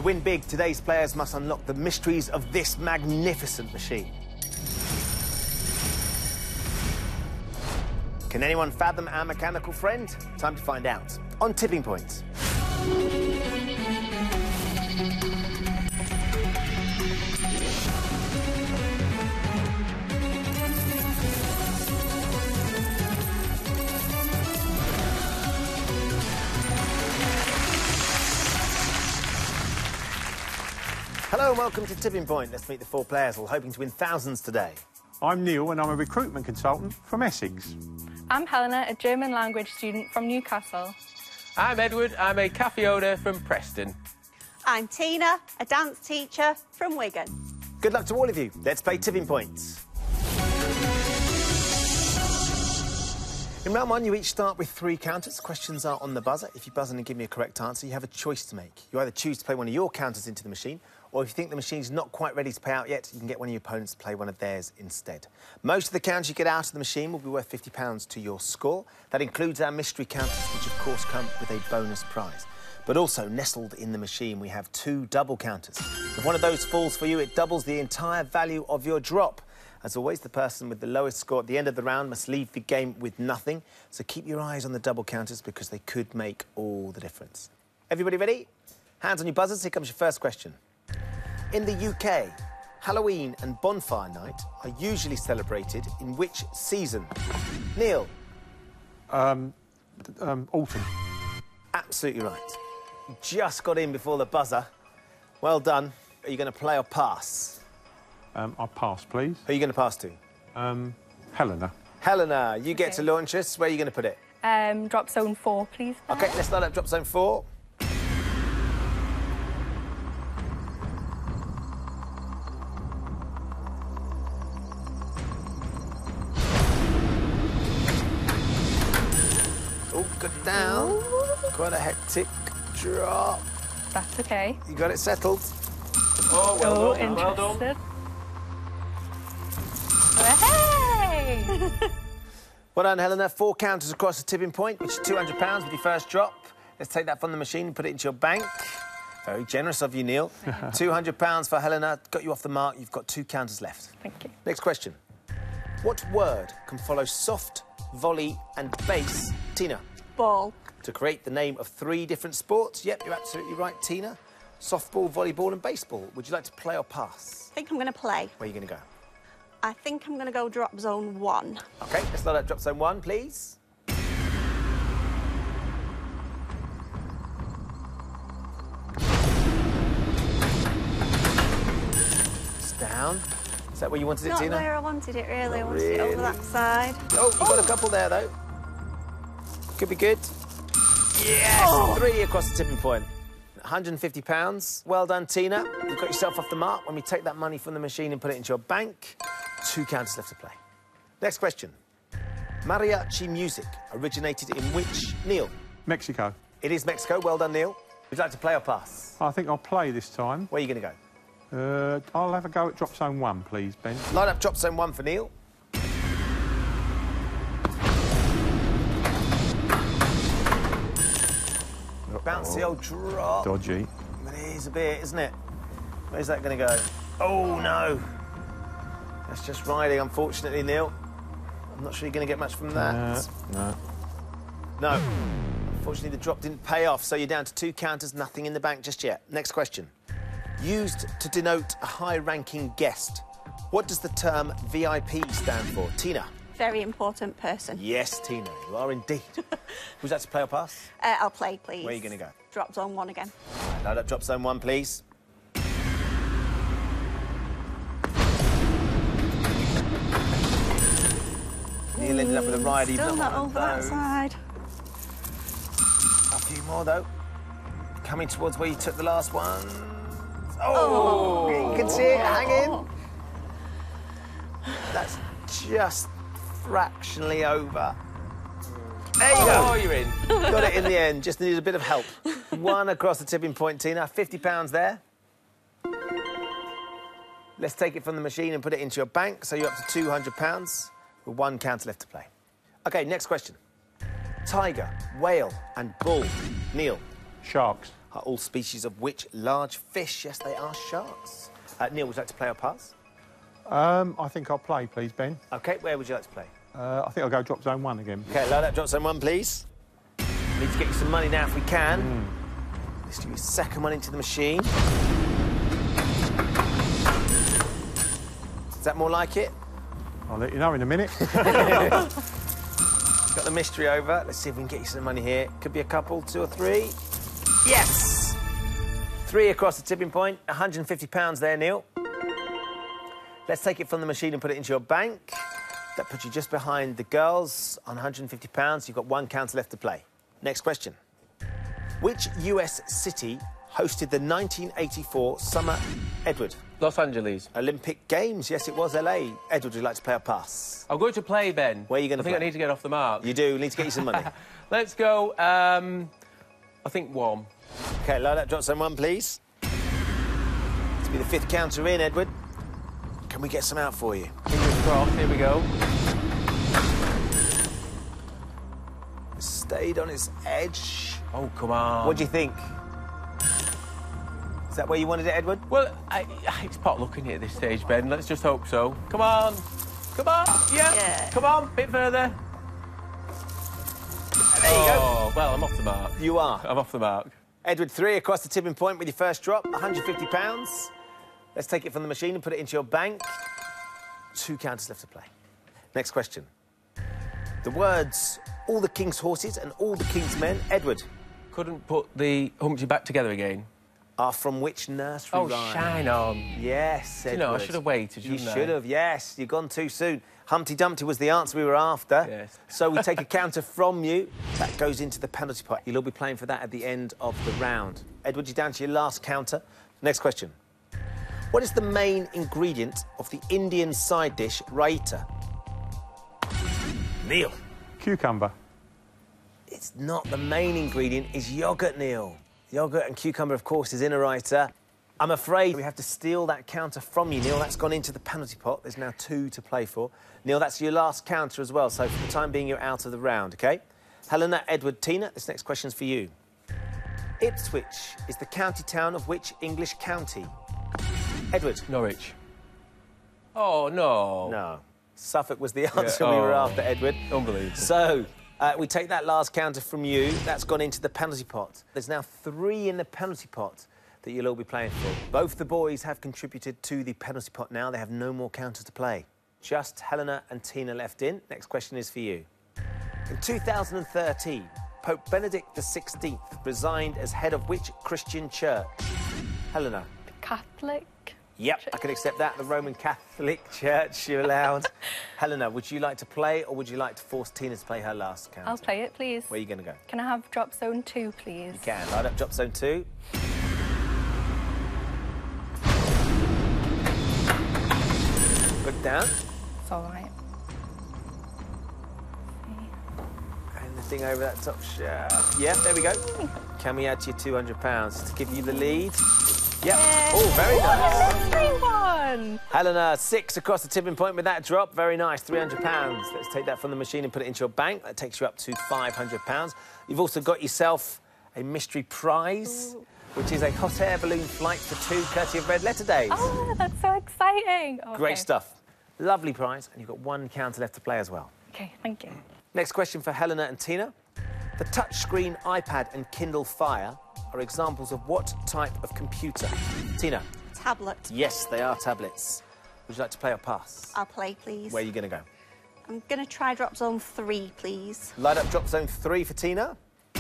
To win big, today's players must unlock the mysteries of this magnificent machine. Can anyone fathom our mechanical friend? Time to find out. On Tipping Point. Hello and welcome to Tipping Point. Let's meet the four players, all hoping to win thousands today. I'm Neil and I'm a recruitment consultant from Essex. I'm Helena, a German language student from Newcastle. I'm Edward, I'm a cafe owner from Preston. I'm Tina, a dance teacher from Wigan. Good luck to all of you. Let's play Tipping Points. In round one, you each start with 3 counters. Questions are on the buzzer. If you buzz in and give me a correct answer, you have a choice to make. You either choose to play one of your counters into the machine, or if you think the machine's not quite ready to pay out yet, you can get one of your opponents to play one of theirs instead. Most of the counters you get out of the machine will be worth £50 to your score. That includes our mystery counters, which of course come with a bonus prize. But also, nestled in the machine, we have 2 double counters. If one of those falls for you, it doubles the entire value of your drop. As always, the person with the lowest score at the end of the round must leave the game with nothing. So keep your eyes on the double counters because they could make all the difference. Everybody ready? Hands on your buzzers. Here comes your first question. In the UK, Halloween and Bonfire Night are usually celebrated in which season? Neil? Autumn. Absolutely right. You just got in before the buzzer. Well done. Are you going to play or pass? I'll pass, please. Who are you going to pass to? Helena. Helena, you get to launch us. Where are you going to put it? Drop zone 4, please. OK, let's start up drop zone 4. Oh, good down. Quite a hectic drop. That's OK. You got it settled. Oh, well done, well interested. done. Hey! Well done, Helena. 4 counters across the tipping point, which is £200 with your first drop. Let's take that from the machine and put it into your bank. Very generous of you, Neil. £200 for Helena. Got you off the mark. You've got 2 counters left. Thank you. Next question. What word can follow soft, volley and base? Tina. Ball. To create the name of 3 different sports. Yep, you're absolutely right, Tina. Softball, volleyball and baseball. Would you like to play or pass? I think I'm going to play. Where are you going to go? I think I'm going to go drop zone 1. OK, let's start at drop zone 1, please. It's down. Is that where you wanted it, Not Tina? where I wanted it, really. I Not wanted it over really. that side. Oh, you've got a couple there, though. Could be good. Yes! Oh. 3 across the tipping point. £150. Well done, Tina. You've got yourself off the mark. When we take that money from the machine and put it into your bank, 2 counters left to play. Next question. Mariachi music originated in which? Neil? Mexico. It is Mexico. Well done, Neil. Would you like to play or pass? I think I'll play this time. Where are you going to go? I'll have a go at drop zone 1, please, Ben. Line up drop zone 1 for Neil. Bouncy old drop. Dodgy. It is a bit, isn't it? Where's that going to go? Oh, no. That's just riding, unfortunately, Neil. I'm not sure you're going to get much from that. No. No. Unfortunately, the drop didn't pay off, so you're down to 2 counters, nothing in the bank just yet. Next question. Used to denote a high-ranking guest. What does the term VIP stand for? Tina? Very important person. Yes, Tina, you are indeed. Would you like to play or pass? I'll play, please. Where are you going to go? Drop zone 1 again. Load up drop zone 1, please. Neil ended up with a ride. Still not over that side. A few more, though. Coming towards where you took the last one. Oh! You can see it hanging. That's just fractionally over. There you go. Oh, you're in. Got it in the end. Just needed a bit of help. 1 across the tipping point, Tina. £50 there. Let's take it from the machine and put it into your bank, so you're up to £200 with 1 counter left to play. OK, next question. Tiger, whale and bull. Neil? Sharks. are all species of which large fish? Yes, they are sharks. Neil, would you like to play or pass? I think I'll play, please, Ben. OK, where would you like to play? I think I'll go drop zone 1 again. OK, load up drop zone 1, please. Need to get you some money now if we can. Let's do your second one into the machine. Is that more like it? I'll let you know in a minute. Got the mystery over. Let's see if we can get you some money here. Could be a couple, 2 or 3. Yes! 3 across the tipping point. £150 there, Neil. Let's take it from the machine and put it into your bank. That puts you just behind the girls on £150. You've got 1 counter left to play. Next question. Which US city hosted the 1984 Summer Edward Los Angeles. Olympic Games? Yes, it was LA. Edward, would you like to play or pass? I'm going to play, Ben. Where are you going to play? I think I need to get off the mark. You do. Need to get you some money. Let's go, I think 1. OK, load up drop zone 1, please. This will be the 5th counter in, Edward. Can we get some out for you? Fingers crossed, here we go. Stayed on its edge. Oh, come on. What do you think? Is that where you wanted it, Edward? Well, it's pot looking at this stage, Ben. Let's just hope so. Come on. Come on. Yeah. Come on. Bit further. There you go. Oh, well, I'm off the mark. You are. I'm off the mark. Edward, 3 across the tipping point with your first drop, £150. Let's take it from the machine and put it into your bank. 2 counters left to play. Next question. The words, all the king's horses and all the king's men, Edward, Couldn't put the Humpty back together again. are from which nursery Oh, rhyme? shine on. Yes, Edward. You know, I should have waited, You shouldn't I? should have, yes. You've gone too soon. Humpty Dumpty was the answer we were after. Yes. So we take a counter from you. That goes into the penalty pot. You'll all be playing for that at the end of the round. Edward, you're down to your last counter. Next question. What is the main ingredient of the Indian side dish raita? Neil. Cucumber. It's not the main ingredient, it's yoghurt, Neil. Yoghurt and cucumber, of course, is in a raita. I'm afraid we have to steal that counter from you, Neil. That's gone into the penalty pot. There's now 2 to play for. Neil, that's your last counter as well, so for the time being, you're out of the round, OK? Helena, Edward, Tina, this next question's for you. Ipswich is the county town of which English county? Edward. Norwich. Oh, no. No. Suffolk was the answer we were after, Edward. Unbelievable. So, we take that last counter from you. That's gone into the penalty pot. There's now 3 in the penalty pot that you'll all be playing for. Both the boys have contributed to the penalty pot now. They have no more counters to play. Just Helena and Tina left in. Next question is for you. In 2013, Pope Benedict XVI resigned as head of which Christian church? Helena. Catholic. Yep, I can accept that. The Roman Catholic Church, you're allowed. Helena, would you like to play or would you like to force Tina to play her last counter? I'll play it, please. Where are you going to go? Can I have drop zone 2, please? You can. Light up drop zone 2. Put it down. It's all right. And the thing over that top shelf. Yep, there we go. Can we add to your £200 to give you the lead? Yep. Oh, very nice. Everyone! Helena, 6 across the tipping point with that drop. Very nice, £300. Let's take that from the machine and put it into your bank. That takes you up to £500. You've also got yourself a mystery prize, which is a hot air balloon flight for 2, courtesy of Red Letter Days. Oh, that's so exciting. Okay. Great stuff. Lovely prize, and you've got 1 counter left to play as well. OK, thank you. Next question for Helena and Tina. The touchscreen iPad and Kindle Fire are examples of what type of computer? Tina. Tablet. Yes, they are tablets. Would you like to play or pass? I'll play, please. Where are you going to go? I'm going to try drop zone 3, please. Light up drop zone 3 for Tina.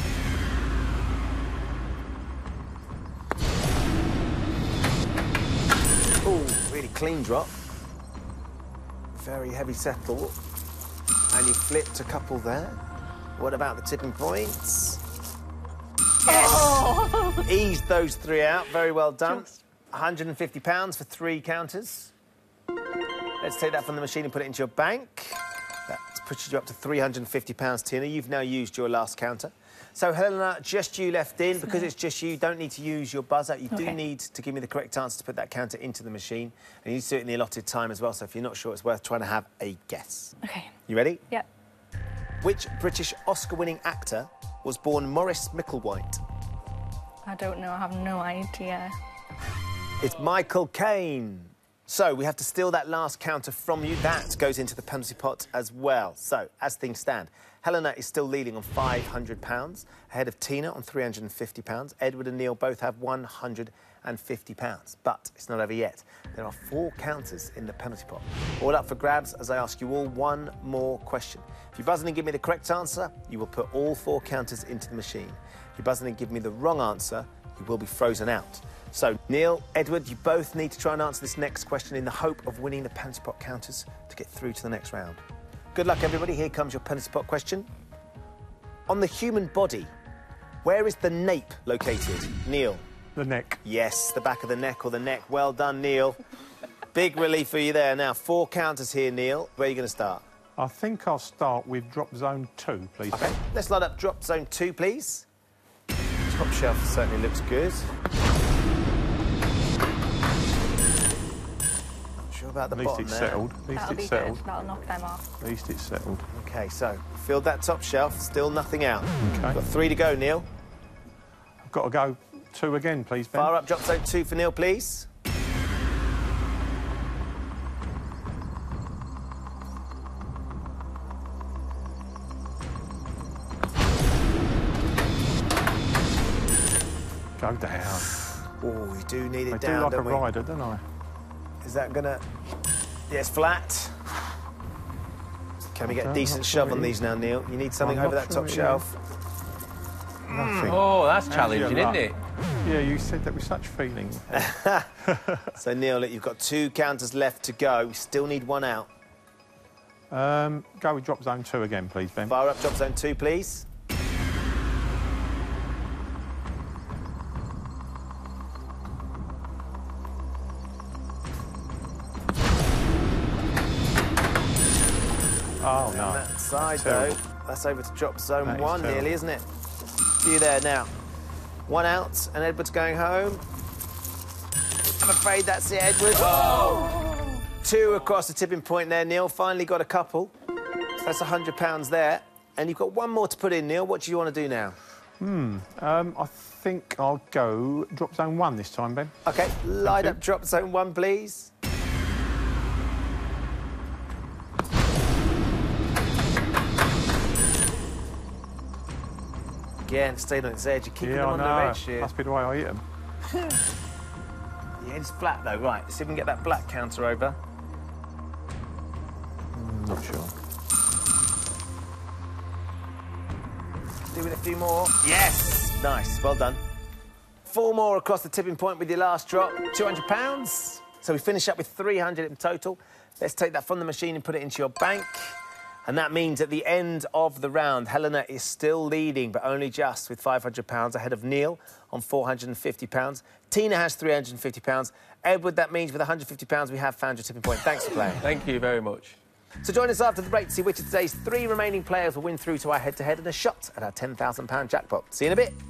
Oh, really clean drop. Very heavy settle. And you flipped a couple there. What about the tipping points? Yes! Oh. Eased those 3 out. Very well done. £150 for 3 counters. Let's take that from the machine and put it into your bank. That pushes you up to £350, Tina. You've now used your last counter. So, Helena, just you left in. Because it's just you don't need to use your buzzer. You do need to give me the correct answer to put that counter into the machine. And you need to do it in the allotted time as well. So if you're not sure, it's worth trying to have a guess. OK. You ready? Yep. Which British Oscar-winning actor was born Maurice Micklewhite? I don't know. I have no idea. It's Michael Caine. So we have to steal that last counter from you. That goes into the penalty pot as well. So, as things stand, Helena is still leading on £500, ahead of Tina on £350. Edward and Neil both have £150. But it's not over yet. There are 4 counters in the penalty pot. All up for grabs as I ask you all one more question. If you buzz in and give me the correct answer, you will put all 4 counters into the machine. If you buzz in and give me the wrong answer, you will be frozen out. So, Neil, Edward, you both need to try and answer this next question in the hope of winning the penalty pot counters to get through to the next round. Good luck, everybody. Here comes your penalty pot question. On the human body, where is the nape located? Neil. The neck. Yes, the back of the neck or the neck. Well done, Neil. Big relief for you there. Now, 4 counters here, Neil. Where are you going to start? I think I'll start with drop zone 2, please. OK, let's light up drop zone 2, please. Top shelf certainly looks good. Sure about the bottom there. Settled. At least it's settled. That'll knock them off. At least it's settled. OK, so filled that top shelf, still nothing out. OK. Got 3 to go, Neil. I've got to go 2 again, please, Ben. Fire up drop zone 2 for Neil, please. Go down. Oh, you do need it I down, do like a don't we? rider, don't I? Is that gonna... Yes, flat. Can we get a decent shove on these now, Neil? You need something over that top shelf. Nothing. Oh, that's challenging, isn't it? Yeah, you said that with such feeling. So, Neil, look, you've got 2 counters left to go. We still need 1 out. Go with drop zone 2 again, please, Ben. Fire up drop zone 2, please. Oh, no. On that side, though, that's over to drop zone 1 nearly, isn't it? See you there now. 1 out, and Edward's going home. I'm afraid that's it, Edward. Oh! 2 across the tipping point there, Neil. Finally got a couple. So that's £100 there. And you've got 1 more to put in, Neil. What do you want to do now? I think I'll go drop zone 1 this time, Ben. OK, light up drop zone 1, please. Again, stayed on its edge. You're keeping them on the edge here. Must be the way I eat them. The edge is flat, though. Right, let's see if we can get that black counter over. Not sure. Do with a few more. Yes! Nice, well done. 4 more across the tipping point with your last drop. £200. So we finish up with 300 in total. Let's take that from the machine and put it into your bank. And that means at the end of the round, Helena is still leading, but only just, with £500 ahead of Neil on £450. Tina has £350. Edward, that means with £150, we have found your tipping point. Thanks for playing. Thank you very much. So join us after the break to see which of today's 3 remaining players will win through to our head-to-head and a shot at our £10,000 jackpot. See you in a bit.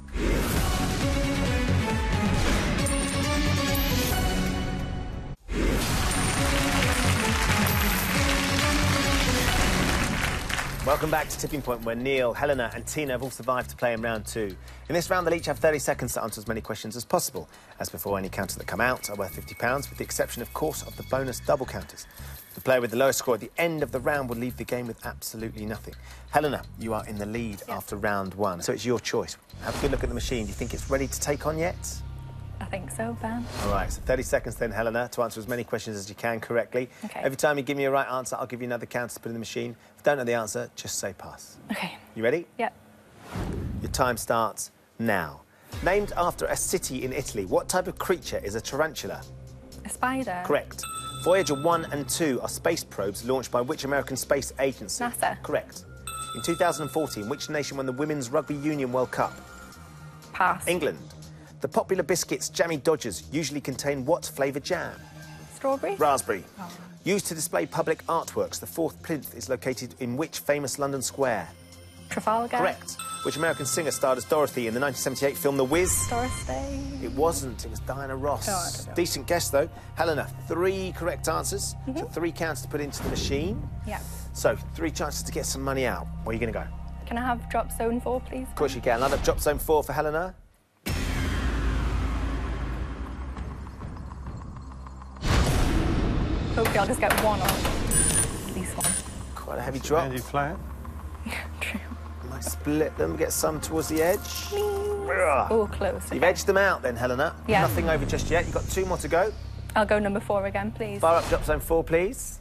Welcome back to Tipping Point, where Neil, Helena and Tina have all survived to play in round 2. In this round, they'll each have 30 seconds to answer as many questions as possible. As before, any counters that come out are worth £50, with the exception, of course, of the bonus double counters. The player with the lowest score at the end of the round will leave the game with absolutely nothing. Helena, you are in the lead after round 1, so it's your choice. Have a good look at the machine. Do you think it's ready to take on yet? I think so, Ben. All right, so 30 seconds then, Helena, to answer as many questions as you can correctly. OK. Every time you give me a right answer, I'll give you another counter to put in the machine. If you don't know the answer, just say pass. OK. You ready? Yep. Your time starts now. Named after a city in Italy, what type of creature is a tarantula? A spider. Correct. Voyager 1 and 2 are space probes launched by which American space agency? NASA. Correct. In 2014, which nation won the Women's Rugby Union World Cup? Pass. England. The popular biscuits Jammy Dodgers usually contain what flavoured jam? Strawberry. Raspberry. Oh. Used to display public artworks, the 4th plinth is located in which famous London square? Trafalgar. Correct. Which American singer starred as Dorothy in the 1978 film The Wiz? Doris Day. It wasn't. It was Diana Ross. Oh, I don't know. Decent guess, though. Helena, 3 correct answers. So 3 counts to put into the machine. Yeah. So 3 chances to get some money out. Where are you going to go? Can I have drop zone 4, please? Of course you can. Light up drop zone 4 for Helena. Hopefully I'll just get one on. At least one. Quite a heavy drop. Handy flat. True. Might split them, get some towards the edge. Oh, close. You've Okay. edged them out then, Helena. Yeah. Nothing over just yet. You've got 2 more to go. I'll go number 4 again, please. Fire up drop zone 4, please.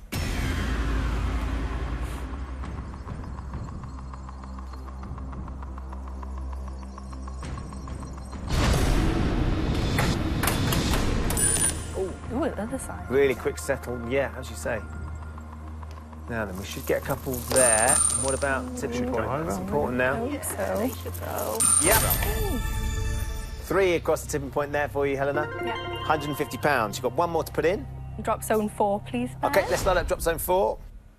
Ooh, the other side. Really quick settle, yeah, as you say. Now then, we should get a couple there. And what about tipping point? over. That's important now. Hope so. Should go. Yeah. 3 across the tipping point there for you, Helena. Yeah. £150. You've got 1 more to put in. Drop zone 4, please. Ben. Okay, let's start up drop zone 4.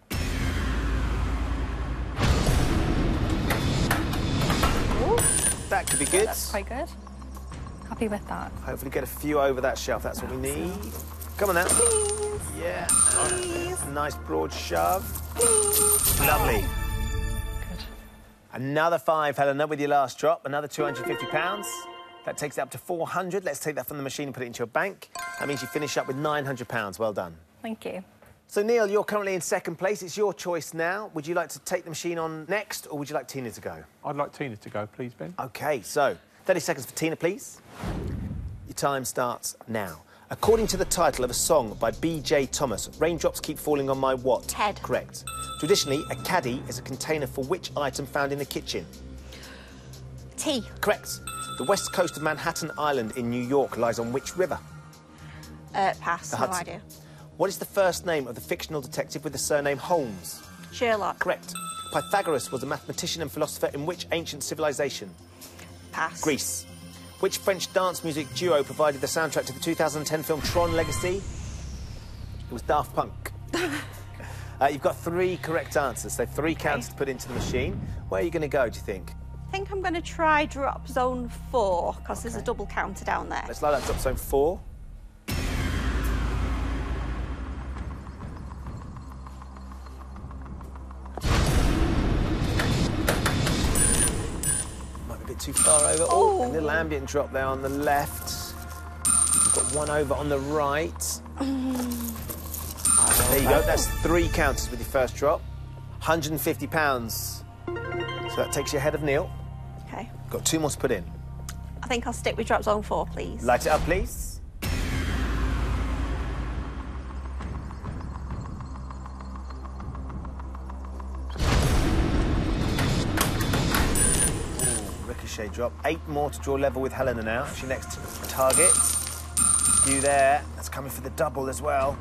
Ooh, That could be good. that's quite good. Happy with that. Hopefully get a few over that shelf. That's what we need. Come on now. Please. Yeah. Please. A nice broad shove. Please. Lovely. Good. Another 5, Helena, with your last drop. Another £250. That takes it up to 400. Let's take that from the machine and put it into your bank. That means you finish up with £900. Well done. Thank you. So, Neil, you're currently in second place. It's your choice now. Would you like to take the machine on next, or would you like Tina to go? I'd like Tina to go, please, Ben. OK, so 30 seconds for Tina, please. Your time starts now. According to the title of a song by B.J. Thomas, raindrops keep falling on my what? Head. Correct. Traditionally, a caddy is a container for which item found in the kitchen? Tea. Correct. The west coast of Manhattan Island in New York lies on which river? Pass. The No Hudson. idea. What is the first name of the fictional detective with the surname Holmes? Sherlock. Correct. Pythagoras was a mathematician and philosopher in which ancient civilization? Pass. Greece. Which French dance music duo provided the soundtrack to the 2010 film Tron Legacy? It was Daft Punk. You've got 3 correct answers, so 3 counts to put into the machine. Where are you going to go, do you think? I think I'm going to try drop zone 4 because there's a double counter down there. Let's light up drop zone 4. Might be a bit too far over. Oh, a little ambient drop there on the left. You've got 1 over on the right. There you go. That's 3 counters with your first drop. £150. So that takes you ahead of Neil. Okay. Got 2 more to put in. I think I'll stick with drop zone 4, please. Light it up, please. Ooh, ricochet drop. 8 more to draw level with Helena now. That's your next target. You there. That's coming for the double as well.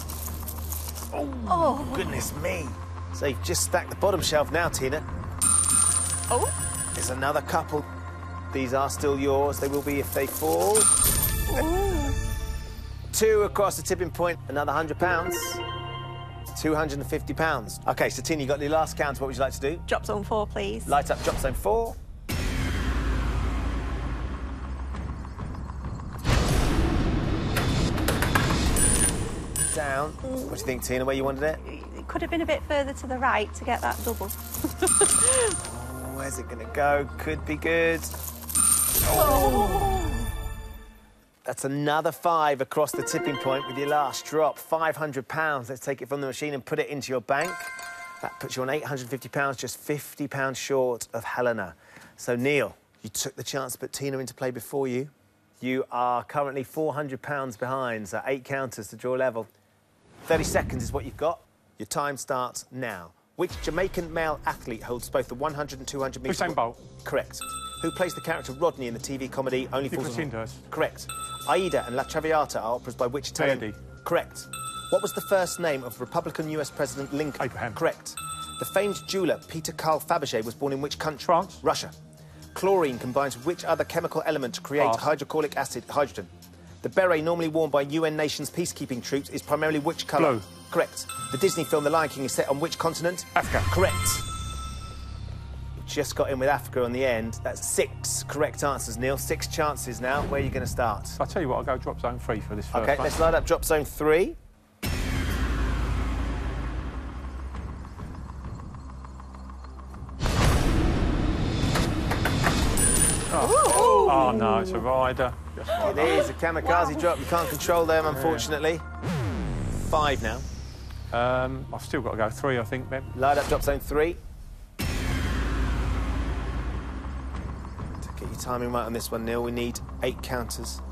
Oh, goodness me. So you've just stacked the bottom shelf now, Tina. Oh. There's another couple. These are still yours. They will be if they fall. Ooh. 2 across the tipping point. Another £100. £250. OK, so Tina, you got your last count. What would you like to do? Drop zone 4, please. Light up drop zone 4. Down. What do you think, Tina? Where you wanted it? It could have been a bit further to the right to get that double. Oh, where's it going to go? Could be good. That's another 5 across the tipping point with your last drop. £500. Let's take it from the machine and put it into your bank. That puts you on £850, just £50 short of Helena. So, Neil, you took the chance to put Tina into play before you. You are currently £400 behind, so 8 counters to draw level. 30 seconds is what you've got. Your time starts now. Which Jamaican male athlete holds both the 100 and 200 metre... Usain Bolt. Correct. Who plays the character Rodney in the TV comedy Only Fools... Nicholas Lyndhurst. Correct. Aida and La Traviata are operas by which Italian... Verdi. Correct. What was the first name of Republican US President Lincoln? Abraham. Correct. The famed jeweller Peter Carl Fabergé was born in which country? France. Russia. Chlorine combines with which other chemical element to create Pass. hydrochloric acid, hydrogen? The beret normally worn by UN nations' peacekeeping troops is primarily which colour? Blue. Correct. The Disney film The Lion King is set on which continent? Africa. Correct. You just got in with Africa on the end. That's 6 correct answers, Neil. 6 chances now. Where are you going to start? I'll tell you what, I'll go drop zone 3 for this first OK, one. let's light up drop zone 3. Oh, no, it's a rider. It is a kamikaze drop. You can't control them, unfortunately. 5 now. I've still got to go 3, I think, Ben. Light up drop zone 3. To get your timing right on this one, Neil, we need 8 counters.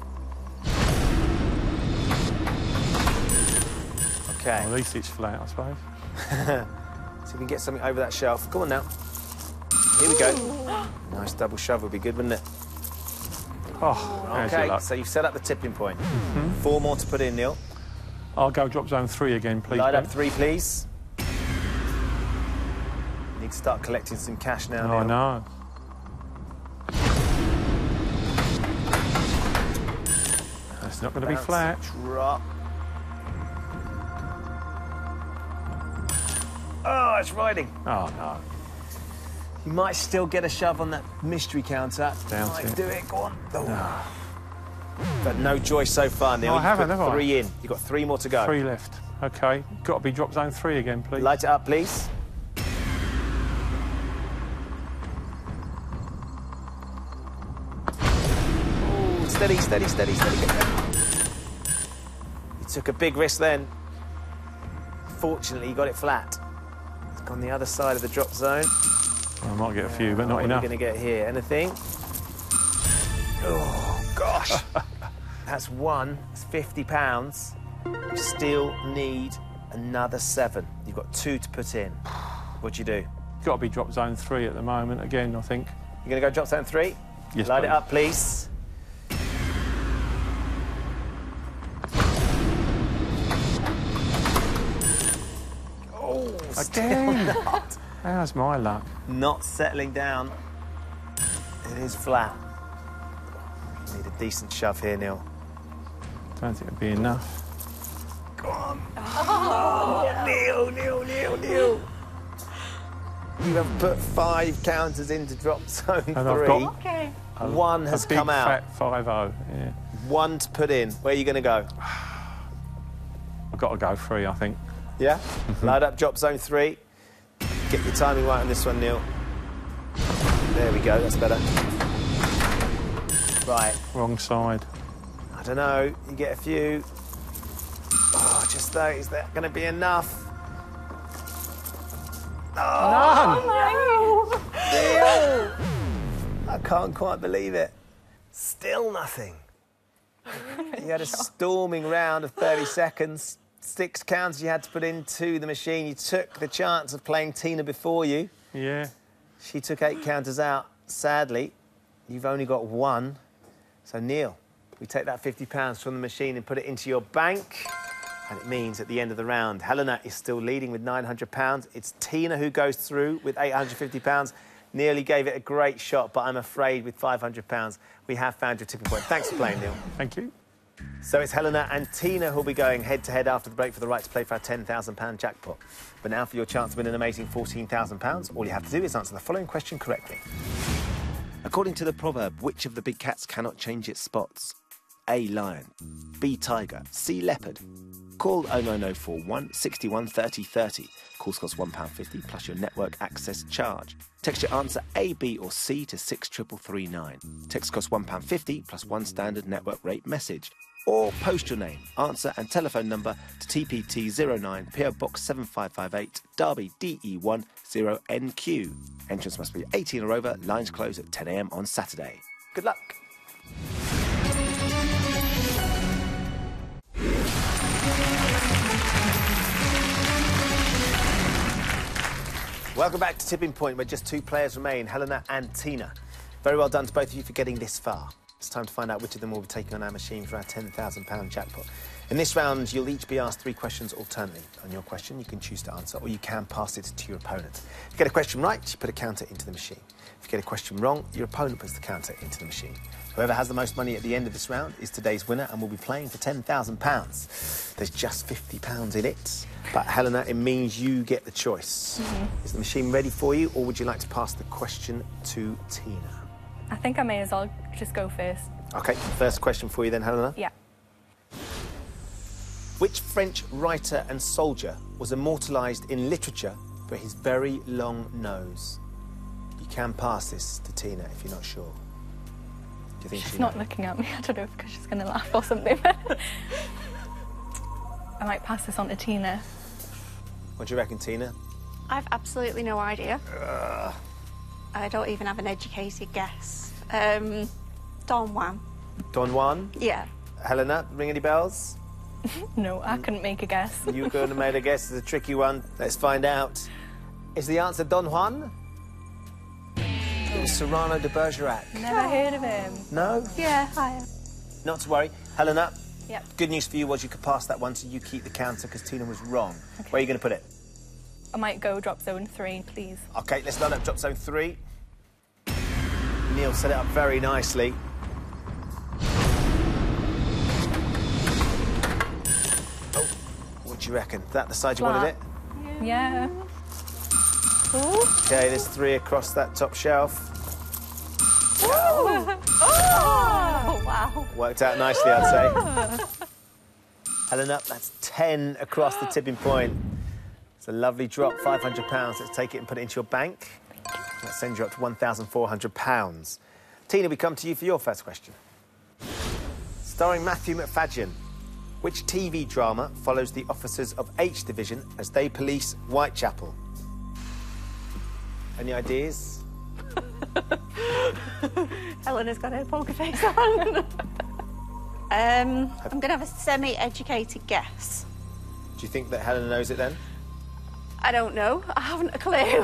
Okay. Well, at least it's flat, I suppose. So we can get something over that shelf. Come on now. Here we go. Nice double shove would be good, wouldn't it? Oh, how's your Okay, luck? so you've set up the tipping point. 4 more to put in, Neil. I'll go drop zone 3 again, please, Light Ben. up 3, please. You need to start collecting some cash now, Oh, Neil. no. That's not going to be Bounce, flat. Drop. Oh, it's riding. Oh, no. You might still get a shove on that mystery counter. Doubt Might it. do it, go on. Oh. But no joy so far, Neil. No, I You've haven't, put have I? 3 in. You've got 3 more to go. 3 left. OK. Got to be drop zone 3 again, please. Light it up, please. Ooh, steady, steady, steady, steady. Get there. You took a big risk then. Fortunately, you got it flat. It's gone the other side of the drop zone. I might get a few, but not What are enough. you going to get here? Anything? Oh, gosh. That's 1. It's £50. You still need another 7. You've got 2 to put in. What do you do? Got to be drop zone 3 at the moment, again, I think. You're going to go drop zone 3? Yes, Light it please. up, please. Oh, Again? How's my luck? not settling down. It is flat. You need a decent shove here, Neil. Don't think it'd be enough. Go on. Oh, Neil, Neil, Neil, Neil. You have put 5 counters into drop zone 3. And I've got Okay. 1 has a big come out. fat 5-0, yeah. 1 to put in. Where are you going to go? I've got to go 3, I think. Yeah? Light up drop zone 3. Get your timing right on this one, Neil. There we go, that's better. Right, Wrong side. I don't know, you get a few. Oh, just though, is that going to be enough? None! Neil! I can't quite believe it. Still nothing. You had a storming round of 30 seconds. 6 counters you had to put into the machine. You took the chance of playing Tina before you. Yeah. She took 8 counters out. Sadly, you've only got 1. So, Neil, we take that £50 from the machine and put it into your bank. And it means at the end of the round, Helena is still leading with £900. It's Tina who goes through with £850. Nearly gave it a great shot, but I'm afraid with £500, we have found your tipping point. Thanks for playing, Neil. Thank you. So it's Helena and Tina who'll be going head-to-head after the break for the right to play for our £10,000 jackpot. But now for your chance to win an amazing £14,000, all you have to do is answer the following question correctly. According to the proverb, which of the big cats cannot change its spots? A. Lion. B. Tiger. C. Leopard. Call 09041 61 30 30. Calls cost £1.50 plus your network access charge. Text your answer A, B or C to 63339. Text costs £1.50 plus 1 standard network rate message. Or post your name, answer and telephone number to TPT09 PO Box 7558 Derby DE1 0NQ. Entrance must be 18 or over. Lines close at 10 a.m. on Saturday. Good luck. Welcome back to Tipping Point, where just 2 players remain, Helena and Tina. Very well done to both of you for getting this far. It's time to find out which of them will be taking on our machine for our £10,000 jackpot. In this round, you'll each be asked 3 questions alternately. On your question, you can choose to answer, or you can pass it to your opponent. If you get a question right, you put a counter into the machine. If you get a question wrong, your opponent puts the counter into the machine. Whoever has the most money at the end of this round is today's winner and will be playing for £10,000. There's just £50 in it. But, Helena, it means you get the choice. Is the machine ready for you, or would you like to pass the question to Tina? I think I may as well just go first. OK, first question for you then, Helena. Yeah. Which French writer and soldier was immortalised in literature for his very long nose? You can pass this to Tina if you're not sure. Do you think She's she not knows? looking at me. I don't know if because she's going to laugh or something. I might pass this on to Tina. What do you reckon, Tina? I've absolutely no idea. I don't even have an educated guess. Don Juan. Don Juan? Yeah. Helena, ring any bells? No, I couldn't make a guess. You're going to make a guess. It's a tricky one. Let's find out. Is the answer Don Juan? It was Cyrano de Bergerac. Never heard of him. No? Yeah, I am. Not to worry. Helena, Yep. good news for you was you could pass that one, so you keep the counter because Tina was wrong. Okay. Where are you going to put it? I might go drop zone 3, please. OK, let's load up drop zone 3. Neil set it up very nicely. Oh, what do you reckon? Is that the side you wanted it? Yeah. OK, there's 3 across that top shelf. Oh, wow. Worked out nicely, I'd say. Helena, that's 10 across the tipping point. It's a lovely drop, £500. Let's take it and put it into your bank. That sends you up to £1,400. Tina, we come to you for your first question. Starring Matthew McFadyen, which TV drama follows the officers of H Division as they police Whitechapel? Any ideas? Helena's got her poker face on. I'm going to have a semi-educated guess. Do you think that Helena knows it then? I don't know. I haven't a clue.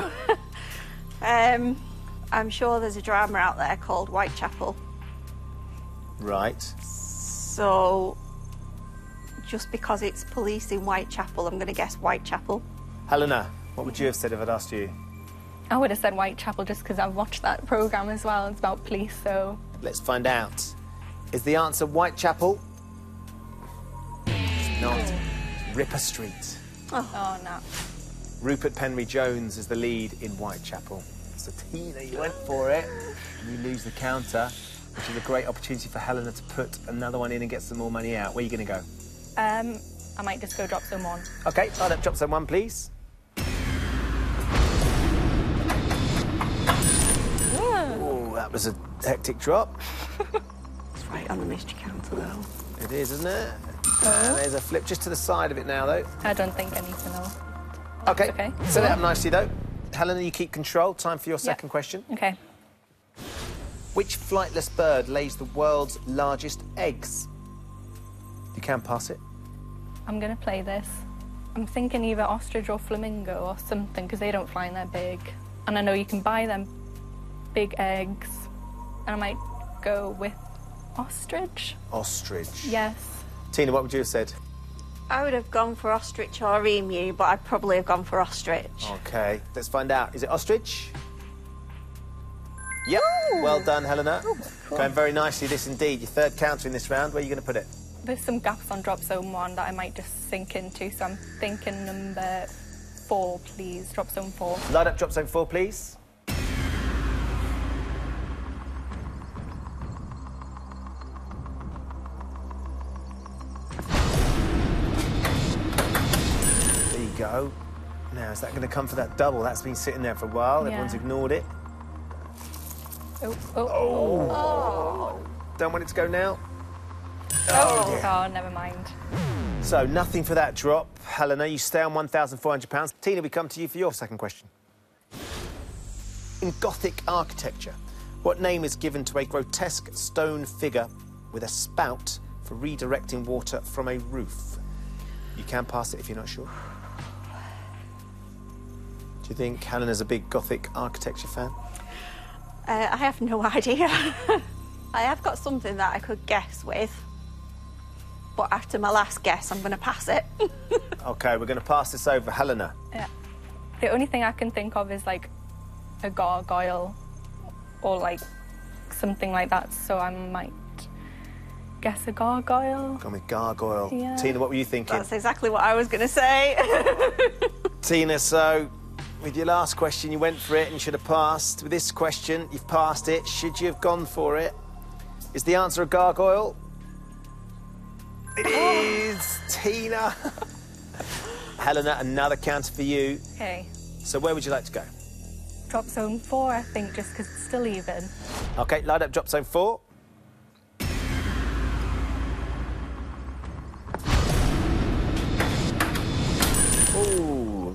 I'm sure there's a drama out there called Whitechapel. Right. So, just because it's police in Whitechapel, I'm going to guess Whitechapel. Helena, what would you have said if I'd asked you? I would have said Whitechapel just because I've watched that programme as well. It's about police, so... Let's find out. Is the answer Whitechapel? It's not. It's Ripper Street. Oh, no. Rupert Penry Jones is the lead in Whitechapel. So, Tina, you went for it. And you lose the counter, which is a great opportunity for Helena to put another one in and get some more money out. Where are you going to go? I might just go drop zone 1. OK, line up drop zone 1, please. Oh, that was a hectic drop. It's right on the mystery counter, though. It is, isn't it? There's a flip just to the side of it now, though. I don't think I need to know. OK, Okay. set it up nicely, though. Helena, you keep control. Time for your second question. OK. Which flightless bird lays the world's largest eggs? You can pass it. I'm going to play this. I'm thinking either ostrich or flamingo or something, because they don't fly and they're big. And I know you can buy them big eggs. And I might go with ostrich. Ostrich. Yes. Tina, what would you have said? I would have gone for ostrich or emu, but I'd probably have gone for ostrich. OK, let's find out. Is it ostrich? Yep. Well done, Helena. Cool. Going very nicely, this indeed. Your third counter in this round. Where are you going to put it? There's some gaps on drop zone 1 that I might just sink into, so I'm thinking number 4, please. Drop zone 4. Light up drop zone 4, please. There you go. Now, is that going to come for that double? That's been sitting there for a while. Yeah. Everyone's ignored it. Oh. Don't want it to go now. Oh, never mind. So, nothing for that drop. Helena, you stay on £1,400. Tina, we come to you for your second question. In Gothic architecture, what name is given to a grotesque stone figure with a spout for redirecting water from a roof? You can pass it if you're not sure. Do you think Helena's a big Gothic architecture fan? I have no idea. I have got something that I could guess with, but after my last guess, I'm going to pass it. OK, we're going to pass this over. Helena. Yeah. The only thing I can think of is, like, a gargoyle or, like, something like that, so I might guess a gargoyle. Gone with gargoyle. Yeah. Tina, what were you thinking? That's exactly what I was going to say. Tina, so with your last question, you went for it and should have passed. With this question, you've passed it. Should you have gone for it? Is the answer a gargoyle? It is, Tina. Helena, another counter for you. OK. So where would you like to go? Drop zone 4, I think, just because it's still even. OK, light up drop zone 4.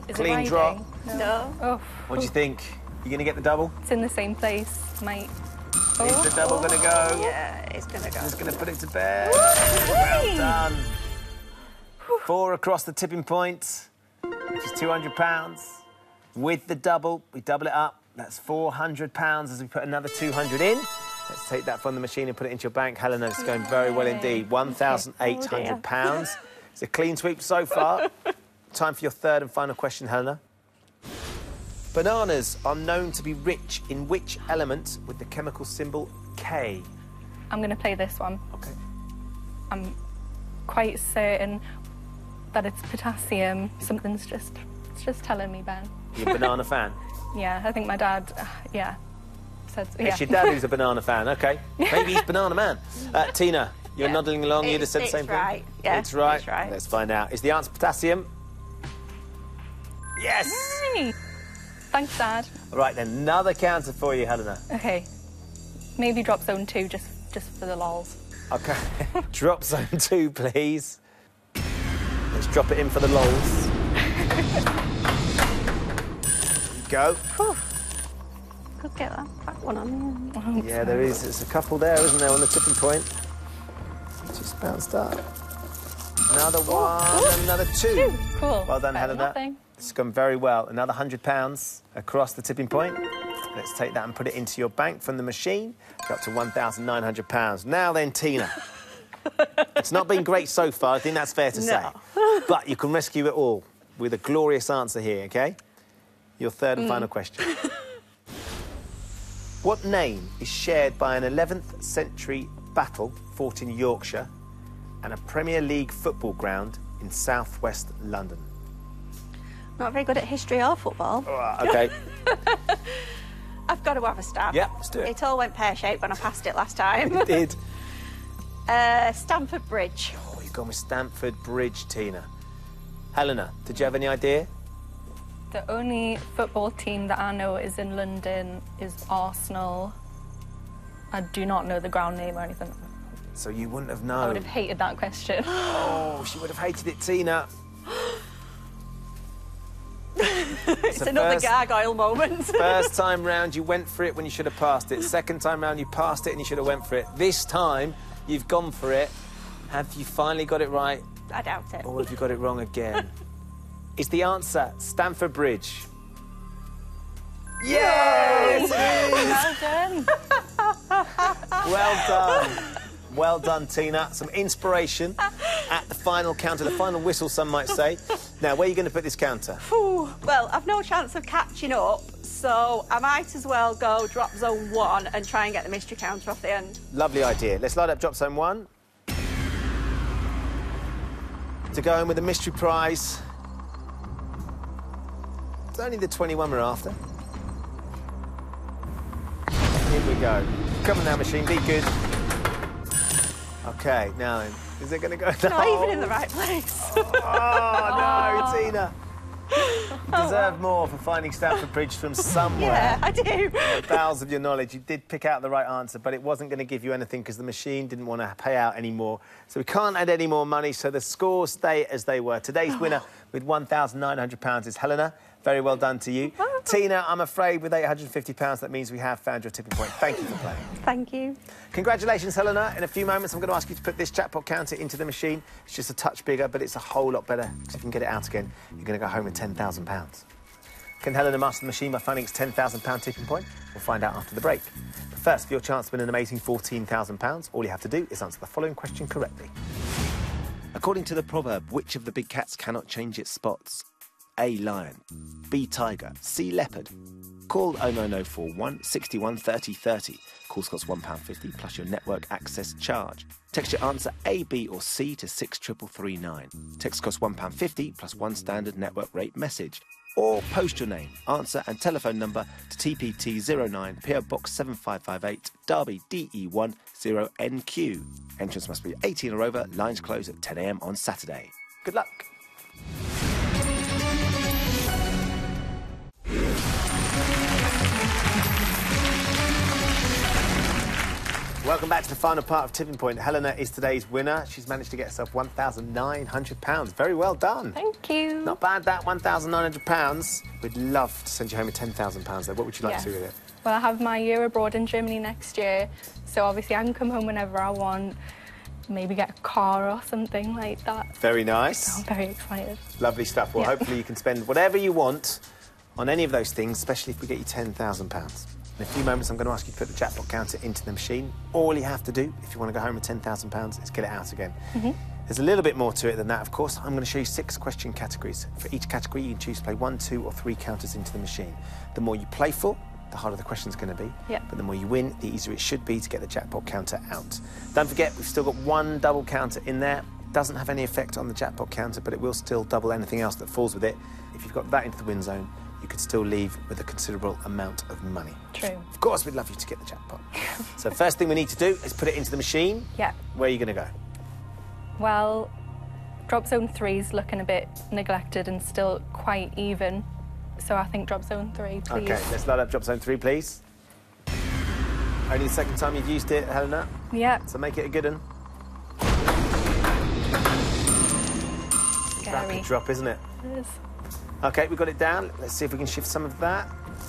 Is Clean it riding? drop. No. Oh, What do you think? You going to get the double? it's in the same place. Might. Is the double going to go? Yeah, it's going to go. Just going to put it to bed. Well done. 4 across the tipping point, which is £200. With the double, we double it up. That's £400 as we put another 200 in. Let's take that from the machine and put it into your bank. Helena, it's going very well indeed. £1,800. It's a clean sweep so far. Time for your third and final question, Helena. Bananas are known to be rich in which element with the chemical symbol K? I'm going to play this one. OK. I'm quite certain that it's potassium. Something's just telling me, Ben. You're a banana fan? Yeah, I think my dad, yeah, said so. It's your dad who's a banana fan, OK. Maybe he's Banana Man. Tina, you're Yeah. nodding along. You'd have said the same It's right. thing? Yeah, It's right. it's right. Let's find out. Is the answer potassium? Yes! Yay! Thanks, Dad. All right, then, another counter for you, Helena. Okay, maybe drop zone 2 just for the lols. OK. Drop zone 2, please. Let's drop it in for the lols. Go. Could get that back one on there. Yeah, there is. It's a couple there, isn't there, on the tipping point? Just bounced up. Another one, and another 2. Cool. Well done, Better than Helena. nothing. It's gone very well. Another £100 across the tipping point. Let's take that and put it into your bank from the machine. We're up to £1,900. Now then, Tina. It's not been great so far, I think that's fair to say. But you can rescue it all with a glorious answer here, OK? Your third and final question. What name is shared by an 11th century battle fought in Yorkshire and a Premier League football ground in south-west London? Not very good at history or football. OK. I've got to have a stab. Yeah, let's do it. It all went pear-shaped when I passed it last time. It did. Stamford Bridge. Oh, you've gone with Stamford Bridge, Tina. Helena, did you have any idea? The only football team that I know is in London is Arsenal. I do not know the ground name or anything. So you wouldn't have I known. would have hated that question. Oh, she would have hated it, Tina. It's another gargoyle moment. First time round, you went for it when you should have passed it. Second time round, you passed it and you should have went for it. This time, you've gone for it. Have you finally got it right? I doubt it. Or have you got it wrong again? Is the answer Stamford Bridge? Yes! Well done. Well done. Well done, Tina. Some inspiration at the final counter, the final whistle, some might say. Now, where are you going to put this counter? Well, I've no chance of catching up, so I might as well go drop zone 1 and try and get the mystery counter off the end. Lovely idea. Let's light up drop zone 1. To go in with the mystery prize. It's only the 21 we're after. Here we go. Come on now, machine, be good. OK, now then, is it going to go? Not even in the right place. Oh, no, Tina. You deserve more for finding Stamford Bridge from somewhere. Yeah, I do. In the bowels of your knowledge, you did pick out the right answer, but it wasn't going to give you anything because the machine didn't want to pay out any more. So we can't add any more money, so the scores stay as they were. Today's winner with £1,900 is Helena. Very well done to you. Tina, I'm afraid with £850, that means we have found your tipping point. Thank you for playing. Thank you. Congratulations, Helena. In a few moments, I'm going to ask you to put this jackpot counter into the machine. It's just a touch bigger, but it's a whole lot better. Because if you can get it out again, you're going to go home with £10,000. Can Helena master the machine by finding its £10,000 tipping point? We'll find out after the break. But first, for your chance to win an amazing £14,000, all you have to do is answer the following question correctly. According to the proverb, which of the big cats cannot change its spots? A. Lion. B. Tiger. C. Leopard. Call 09041 61 30 30. Calls cost £1.50 plus your network access charge. Text your answer A, B or C to 63339. Text costs £1.50 plus one standard network rate message. Or post your name, answer and telephone number to TPT09 PO Box 7558 Derby DE1 0NQ. Entrance must be 18 or over. Lines close at 10 a.m. on Saturday. Good luck. Welcome back to the final part of Tipping Point. Helena is today's winner. She's managed to get herself £1,900. Very well done. Thank you. Not bad, that, £1,900. We'd love to send you home with £10,000, though. What would you like to do with it? Well, I have my year abroad in Germany next year, so obviously I can come home whenever I want, maybe get a car or something like that. Very So nice. I'm very excited. Lovely stuff. Well, Yeah. hopefully you can spend whatever you want on any of those things, especially if we get you £10,000. In a few moments, I'm going to ask you to put the jackpot counter into the machine. All you have to do, if you want to go home with £10,000, is get it out again. There's a little bit more to it than that, of course. I'm going to show you 6 question categories. For each category, you can choose to play 1, 2, or 3 counters into the machine. The more you play for, the harder the question's going to be. Yeah. But the more you win, the easier it should be to get the jackpot counter out. Don't forget, we've still got 1 double counter in there. Doesn't have any effect on the jackpot counter, but it will still double anything else that falls with it. If you've got that into the win zone, you could still leave with a considerable amount of money. True. Of course, we'd love you to get the jackpot. So first thing we need to do is put it into the machine. Yeah. Where are you going to go? Well, drop zone 3 is looking a bit neglected and still quite even, so I think drop zone 3, please. OK, let's load up drop zone 3, please. Only the second time you've used it, Helena, Yeah. so make it a good one. Scary. Rapid drop, isn't it? It is. OK, we've got it down. Let's see if we can shift some of that.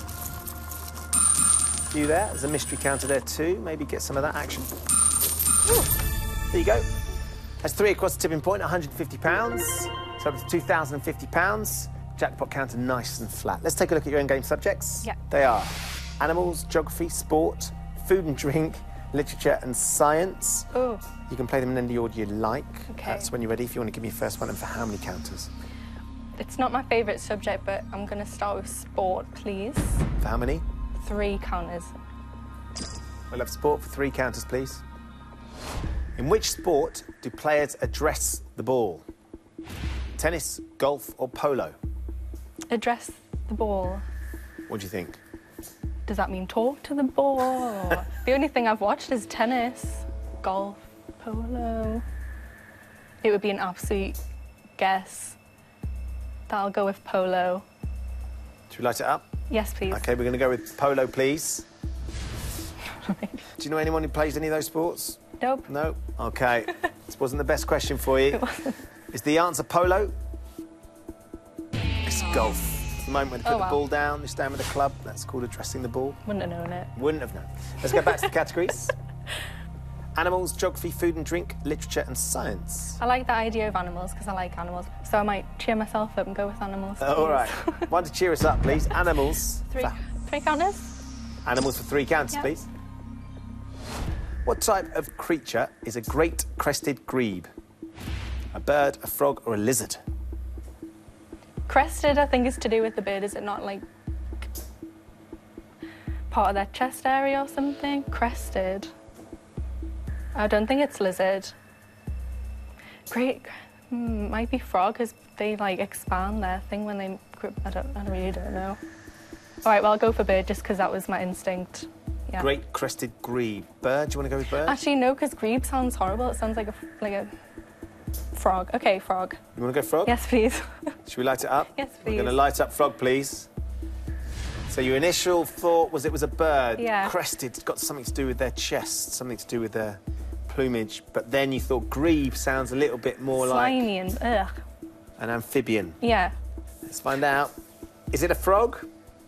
You there. There's a mystery counter there too. Maybe get some of that action. Ooh. There you go. That's 3 across the tipping point, £150. So up to £2,050. Jackpot counter nice and flat. Let's take a look at your endgame subjects. Yeah. They are animals, geography, sport, food and drink, literature and science. Oh, You can play them in any order you like. Okay. That's when you're ready. If you want to give me your first one, and for how many counters? it's not my favourite subject, but I'm going to start with sport, please. For how many? 3 counters. We'll have sport for 3 counters, please. In which sport do players address the ball? Tennis, golf, or polo? Address the ball. What do you think? Does that mean talk to the ball? Or... The only thing I've watched is tennis, golf, polo. It would be an absolute guess. I'll go with polo. Should we light it up? Yes, please. OK, we're going to go with polo, please. Do you know anyone who plays any of those sports? Nope. No? OK. This wasn't the best question for you. Is the answer polo? It's golf. At the moment when they put Oh, the wow. ball down, they stand with a club. That's called addressing the ball. Wouldn't have known it. Wouldn't have known. Let's go back to the categories. Animals, geography, food and drink, literature and science. I like the idea of animals because I like animals. So I might cheer myself up and go with animals. All please. right. One to cheer us up, please. Animals. Three counters? Animals for 3 counters, Yep. please. What type of creature is a great crested grebe? A bird, a frog or a lizard? Crested, I think, is to do with the bird. Is it not like part of their chest area or something? Crested. I don't think it's lizard. Great. Might be frog because they like expand their thing when they. I really don't know. All right, well, I'll go for bird just because that was my instinct. Yeah. Great crested grebe. Bird, do you want to go with bird? Actually, no, because grebe sounds horrible. It sounds like a frog. Okay, frog. You want to go frog? Yes, please. Should we light it up? Yes, We're going to please. light up frog, please. So your initial thought was it was a bird. Yeah. Crested, it's got something to do with their chest, something to do with their plumage. But then you thought grebe sounds a little bit more Slimy and ugh. like an amphibian. Yeah. Let's find out. Is it a frog?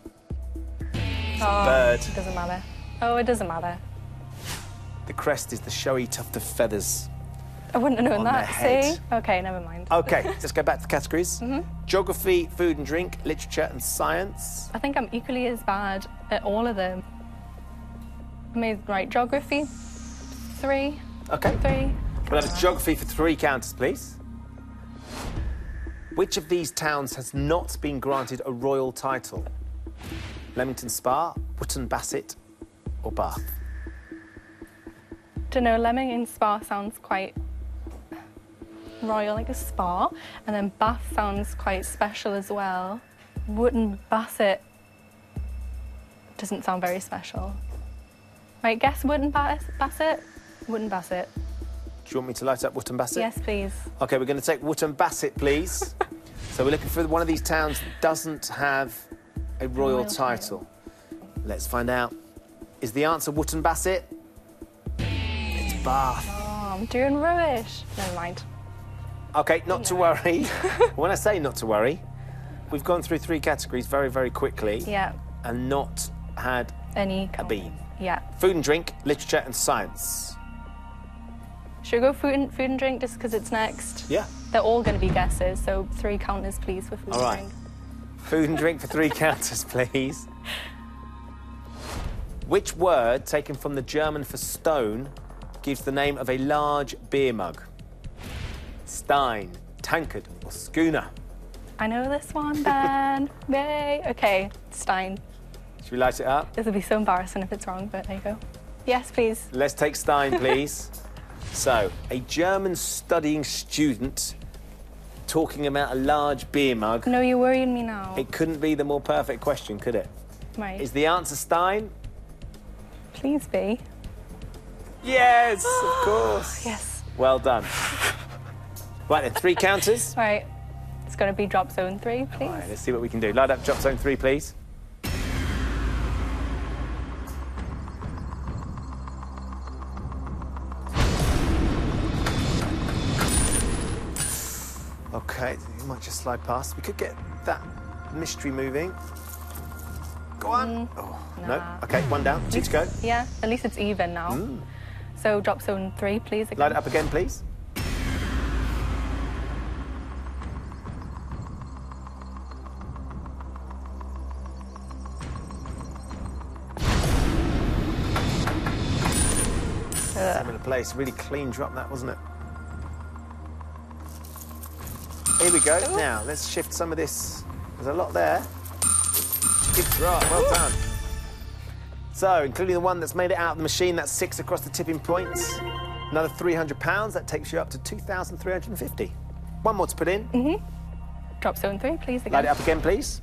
Oh, Bird. It doesn't matter. Oh, it doesn't matter. The crest is the showy tuft of feathers. I wouldn't have known On that. their head. See? Okay, never mind. OK, let's go back to the categories. Geography, food and drink, literature and science. I think I'm equally as bad at all of them. Right, geography, 3. OK. 3. We'll have a geography for 3 counters, please. Which of these towns has not been granted a royal title? Leamington Spa, Wootton Bassett or Bath? Don't know, Leamington Spa sounds quite royal, like a spa. And then Bath sounds quite special as well. Wootton Bassett doesn't sound very special. Right, guess Wootton Bassett? Wootton Bassett. Do you want me to light up Wootton Bassett? Yes, please. OK, we're going to take Wootton Bassett, please. So we're looking for one of these towns that doesn't have a royal title. Let's find out. Is the answer Wootton Bassett? bath. Oh, I'm doing rubbish. Never mind. OK, not to worry. When I say not to worry, we've gone through 3 categories very, very quickly. Yeah. And not had Any a bean. Yeah. Food and drink, literature and science. Should we go food and drink just because it's next? Yeah. They're all going to be guesses, so 3 counters, please, for food All right. and drink. Food and drink for 3 counters, please. Which word, taken from the German for stone, gives the name of a large beer mug? Stein, tankard, or schooner? I know this one, Ben. Yay. OK, Stein. Should we light it up? This would be so embarrassing if it's wrong, but there you go. Yes, please. Let's take Stein, please. So, a German studying student talking about a large beer mug. No, you're worrying me now. It couldn't be the more perfect question, could it? Right. Is the answer Stein? Please be. Yes, of course. Yes. Well done. Right then, 3 counters. Right. It's going to be drop zone 3, please. All right, let's see what we can do. Light up drop zone 3, please. OK, you might just slide past. We could get that mystery moving. Go on. Oh, no. Nah. OK, 1 down. 2 to go. Yeah, at least it's even now. So drop zone 3, please. Again. Light it up again, please. Similar place. Really clean drop, that, wasn't it? Here we go. Now, let's shift some of this. There's a lot there. Good drop. Well done. So, including the one that's made it out of the machine, that's 6 across the tipping points. Another £300. That takes you up to 2,350. 1 more to put in. Drop zone 3, please. Again. Light it up again, please.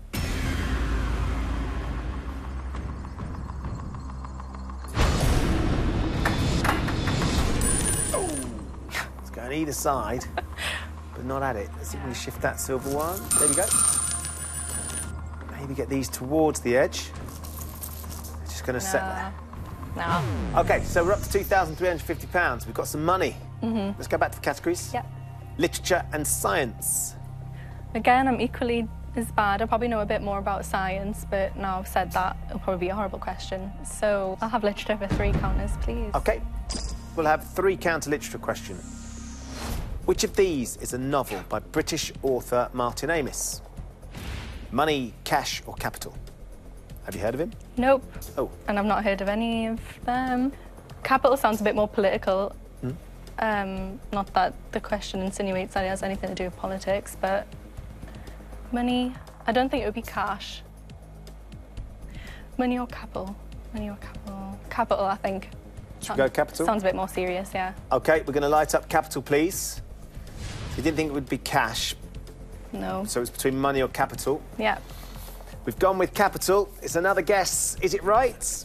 Let's go on either side, but not at it. Let's see if we can shift that silver one. There we go. Maybe get these towards the edge. It's just going to set there. No. OK, so we're up to £2,350. We've got some money. Let's go back to the categories. Yep. Literature and science. Again, I'm equally as bad. I probably know a bit more about science, but now I've said that, it'll probably be a horrible question. So I'll have literature for 3 counters, please. OK. We'll have 3 counter literature questions. Which of these is a novel by British author Martin Amis? Money, Cash or Capital? Have you heard of him? Nope. Oh. And I've not heard of any of them. Capital sounds a bit more political. Not that the question insinuates that it has anything to do with politics, but money, I don't think it would be cash. Money or capital? Money or capital? Capital, I think. Should we go Capital? Sounds a bit more serious, yeah. OK, we're going to light up Capital, please. You didn't think it would be cash, No. so it's between money or capital. Yeah. We've gone with Capital. It's another guess. Is it right?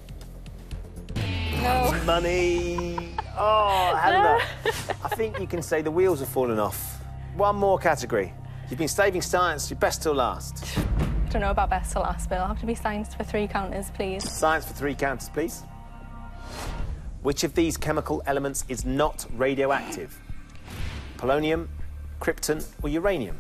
No. Money. Oh, Helena. I think you can say the wheels have fallen off. 1 more category. You've been saving science, your best till last. Don't know about best to last, but it'll have to be science for 3 counters, please. Science for 3 counters, please. Which of these chemical elements is not radioactive? Polonium, krypton, or uranium?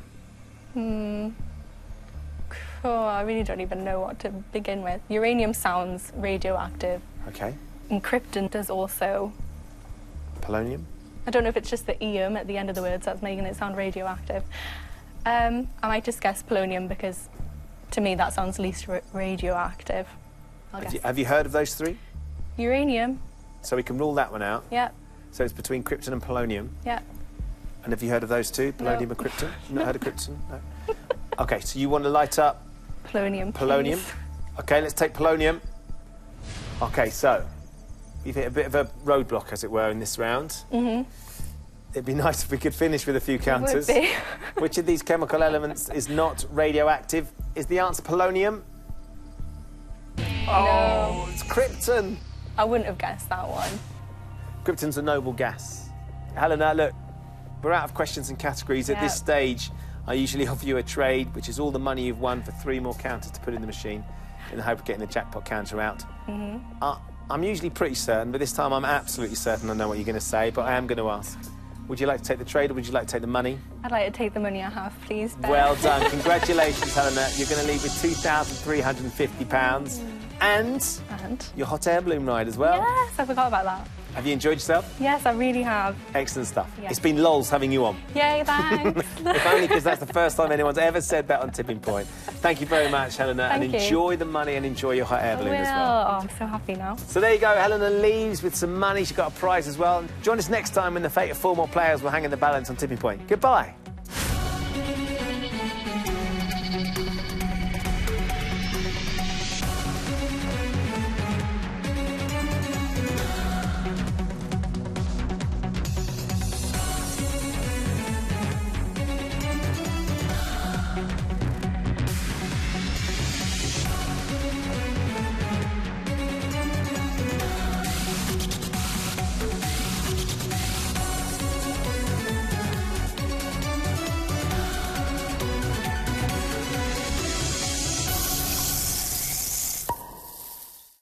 Oh, I really don't even know what to begin with. Uranium sounds radioactive. OK. And krypton does also. Polonium? I don't know if it's just the ium at the end of the words that's making it sound radioactive. I might just guess polonium because, to me, that sounds least radioactive. I'll guess. Have you heard of those 3? Uranium. So we can rule that one out. Yeah. So it's between krypton and polonium. Yeah. And have you heard of those 2? Polonium No. and krypton? Not heard of krypton? No. OK, so you want to light up Polonium. polonium? Please. OK, let's take polonium. OK, so you've hit a bit of a roadblock, as it were, in this round. It'd be nice if we could finish with a few counters. Would be. Which of these chemical elements is not radioactive? Is the answer polonium? Oh, it's krypton. I wouldn't have guessed that one. Krypton's a noble gas. Helena, look, we're out of questions and categories. At this Yeah. stage, I usually offer you a trade, which is all the money you've won for 3 more counters to put in the machine in the hope of getting the jackpot counter out. I'm usually pretty certain, but this time I'm absolutely certain I know what you're going to say, but I am going to ask. Would you like to take the trade or would you like to take the money? I'd like to take the money I have, please, Ben. Well done. Congratulations, Helena. You're going to leave with £2,350 and your hot air balloon ride as well. Yes, I forgot about that. Have you enjoyed yourself? Yes, I really have. Excellent stuff. Yeah. It's been lols having you on. Yay, thanks. If only because that's the first time anyone's ever said that on Tipping Point. Thank you very much, Helena, and Thank you. enjoy the money and enjoy your hot air balloon as well. Oh, I'm so happy now. So there you go, Helena leaves with some money. She got a prize as well. Join us next time when the fate of 4 more players will hang in the balance on Tipping Point. Goodbye.